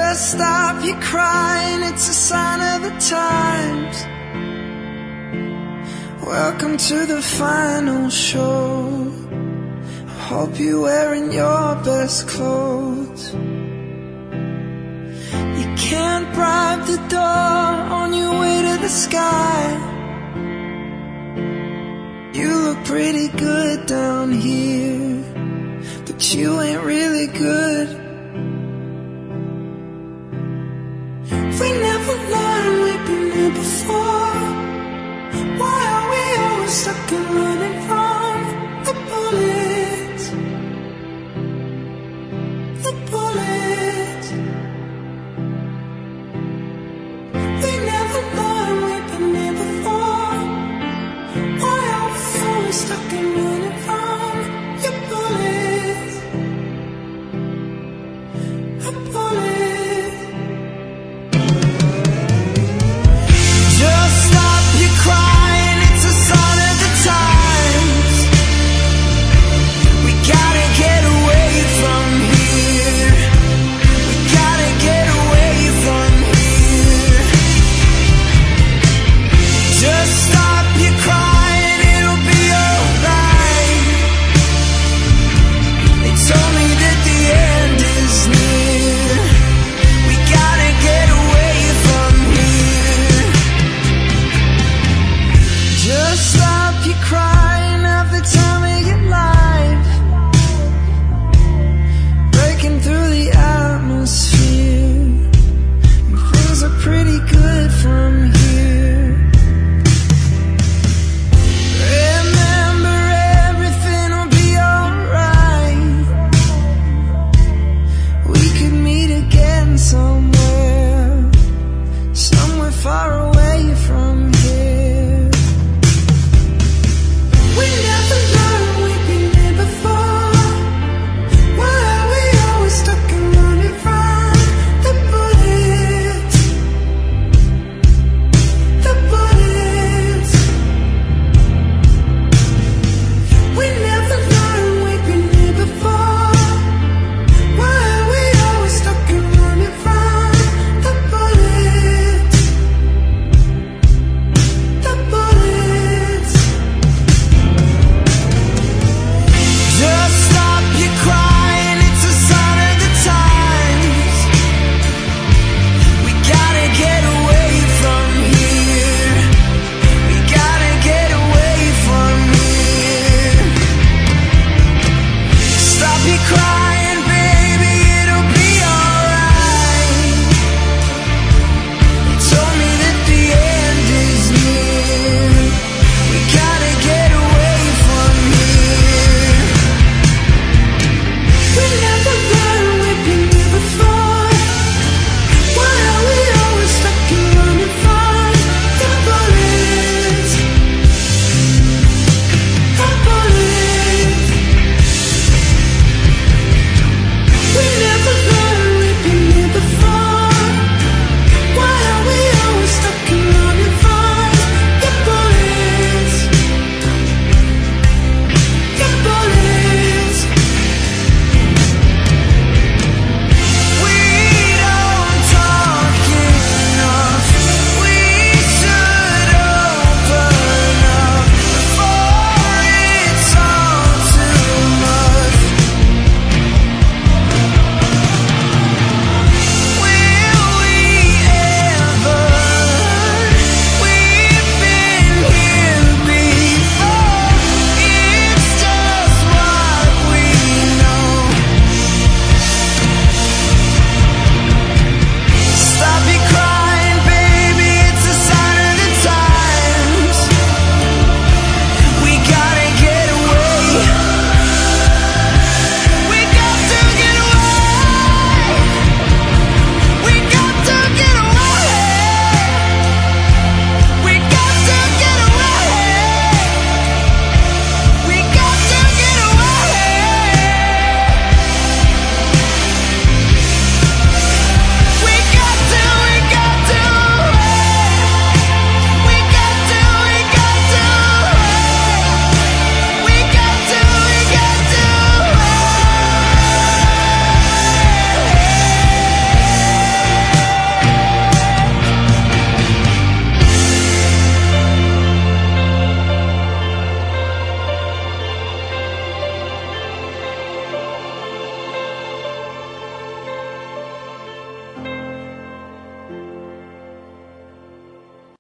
better stop your crying, it's a sign of the times. Welcome to the final show. I hope you're wearing your best clothes. You can't bribe the door on your way to the sky. You look pretty good down here, but you ain't really good. We never learned, we've been here before. Why are we always stuck and running from the bullets? The bullets. We never learned, we've been here before. Why are we always stuck and running from your bullets? The bullets.